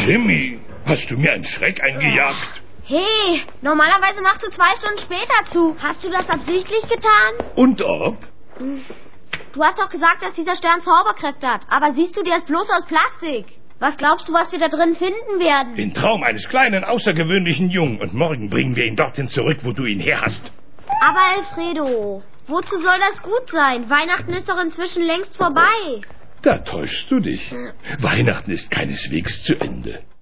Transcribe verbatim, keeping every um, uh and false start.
Jimmy, hast du mir einen Schreck eingejagt? Hey, normalerweise machst du zwei Stunden später zu. Hast du das absichtlich getan? Und ob? Du hast doch gesagt, dass dieser Stern Zauberkräfte hat. Aber siehst du, der ist bloß aus Plastik. Was glaubst du, was wir da drin finden werden? Den Traum eines kleinen, außergewöhnlichen Jungen. Und morgen bringen wir ihn dorthin zurück, wo du ihn her hast. Aber Alfredo, wozu soll das gut sein? Weihnachten ist doch inzwischen längst vorbei. Da täuschst du dich. Weihnachten ist keineswegs zu Ende.